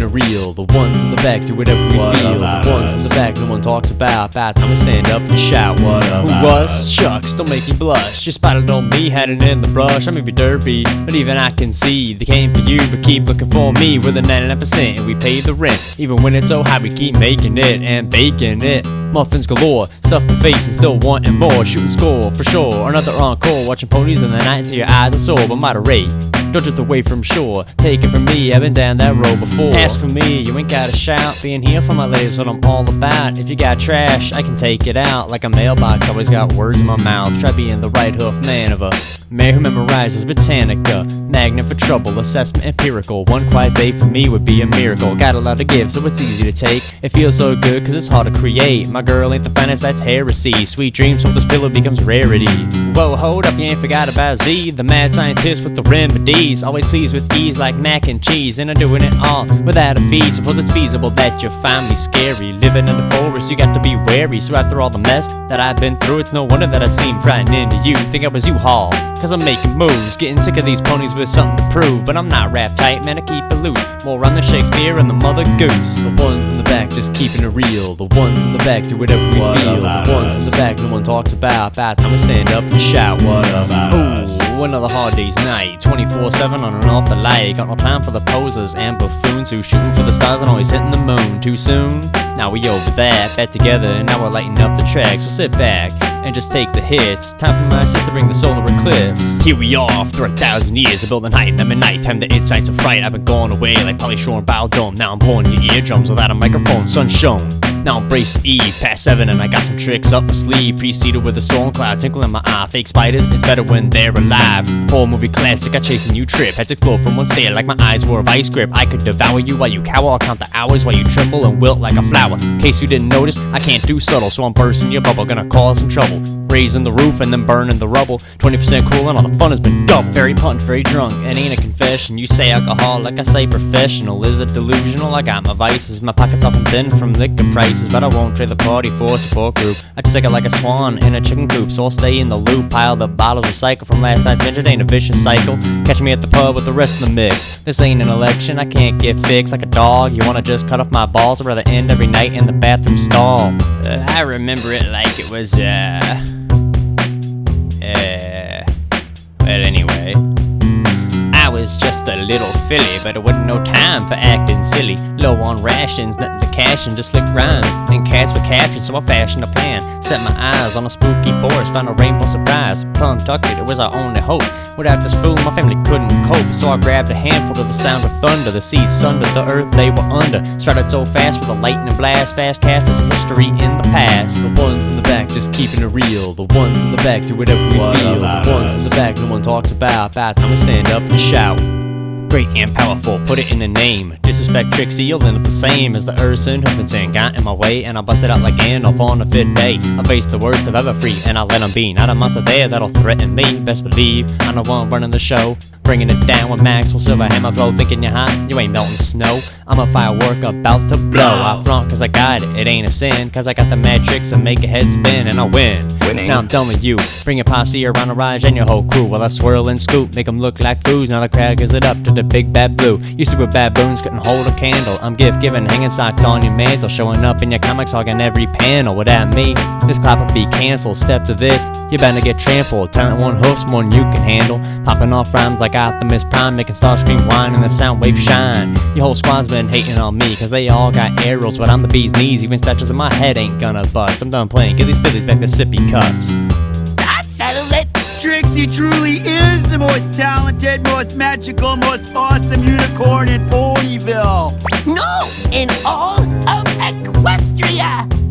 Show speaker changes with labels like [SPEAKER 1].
[SPEAKER 1] keeping it real. The ones in the back do whatever we feel. The ones in the back no one talks about. Bad time we stand up and shout. What up? Who was? Shucks, don't make me blush. Just spotted on me, had it in the brush. I may be derpy, but even I can see they came for you, but keep looking for me. We're the 99% and we pay the rent. Even when it's so high, we keep making it and baking it. Muffins galore, stuff the face and still wanting more. Shooting score for sure, another encore. Watching ponies in the night until your eyes are sore, but moderate. Don't drift away from shore. Take it from me, I've been down that road before. Ask for me, you ain't gotta shout. Being here for my ladies, what I'm all about. If you got trash, I can take it out. Like a mailbox, always got words in my mouth. Try being the right hoof man of a man who memorizes Britannica. Magnet for trouble, assessment empirical. One quiet day for me would be a miracle. Got a lot to give, so it's easy to take. It feels so good, cause it's hard to create. My girl ain't the finest, that's heresy. Sweet dreams from this pillow becomes rarity. Whoa, hold up, you ain't forgot about Z, the mad scientist with the remedies. Always pleased with ease like mac and cheese, and I'm doing it all without a fee. Suppose it's feasible that you find me scary. Living in the forest, you got to be wary. So after all the mess that I've been through, it's no wonder that I seem frightening to you. Think I was U-Haul, cause I'm making moves. Getting sick of these ponies with something to prove. But I'm not rap tight, man, I keep it loose. More on the Shakespeare and the Mother Goose. The ones in the back just keeping it real. The ones in the back do whatever we feel. The ones in the back no one talks about. Bad time we stand up and shout. What about us? Another hard day's night. 24/7 on and off the light. Got no time for the posers and buffoons who shooting for the stars and always hitting the moon. Too soon? Now we over that. Back together and now we're lighting up the tracks. So sit back and just take the hits. Time for my sister to bring the solar eclipse. Here we are after 1,000 years of building height. I'm at night time, the insights of fright. I've been going away like Polly Shore and Bowdome. Now I'm blowing your eardrums without a microphone. Sun shone. Now embrace the eve, past 7 and I got some tricks up my sleeve. Preceded with a storm cloud twinkle in my eye. Fake spiders, it's better when they're alive. Horror movie classic, I chase a new trip. Heads explode from one stare like my eyes were a vice grip. I could devour you while you cower. I'll count the hours while you tremble and wilt like a flower. In case you didn't notice, I can't do subtle, so I'm bursting your bubble. Gonna cause some trouble, raising the roof and then burning the rubble. 20% cool and all the fun has been double. Very pumped, very drunk, it ain't a confession. You say alcoholic, I say professional. Is it delusional? I got my vices. My pockets often thin from liquor prices, but I won't trade the party for a support group. I just take it like a swan in a chicken coop, so I'll stay in the loop. Pile the bottles, recycle from last night's vintage. Ain't a vicious cycle. Catch me at the pub with the rest of the mix. This ain't an election, I can't get fixed like a dog. You wanna just cut off my balls? I'd rather end every night in the bathroom stall. I remember it like it was, well, anyway, I was just a little filly, but it wasn't no time for acting silly. Low on rations, nothing to cash and just slick rhymes. And cats were captured, so I fashioned a plan. Set my eyes on a spooky forest, found a rainbow surprise. Plum tucked it was our only hope. Without this fool, my family couldn't cope. So I grabbed a handful of the sound of thunder. The seeds sundered the earth they were under. Started so fast with a lightning blast. Fast cast is history in the past. The ones in the back just keeping it real. The ones in the back do whatever we feel. The ones in the back no one talks about. Bad time we stand up and shout. Great and powerful, put it in the name. Disrespect Trixie, you'll end up the same as the Urson Huffington. Got in my way and I bust it out like Gandalf on a fit day. I face the worst of ever free and I let them be. Not a monster there that'll threaten me. Best believe I'm the one running the show. Bringing it down with Maxwell Silverhammer flow. Thinking you're hot, you ain't melting snow. I'm a firework about to blow. I flaunt cause I got it, it ain't a sin. Cause I got the mad tricks and make a head spin and I win. Now I'm done with you. Bring your posse around the ride and your whole crew. While I swirl and scoop, make them look like fools. Now the crowd gives it up to the big bad blue. Used to with baboons, couldn't hold a candle. I'm gift giving, hanging socks on your mantle. Showing up in your comics, hogging every panel. Without me, this clap will be canceled. Step to this, you're bound to get trampled. Talent one hoof's more than you can handle. Popping off rhymes like Optimus Prime, making stars scream whine and the sound wave shine. Your whole squad's been hating on me, cause they all got arrows, but I'm the bee's knees. Even statues in my head ain't gonna bust. I'm done playing, give these fillies back the sippy cups.
[SPEAKER 2] That settles it!
[SPEAKER 3] Trixie truly is the most talented, most magical, most awesome unicorn in Ponyville.
[SPEAKER 2] No, in all of Equestria!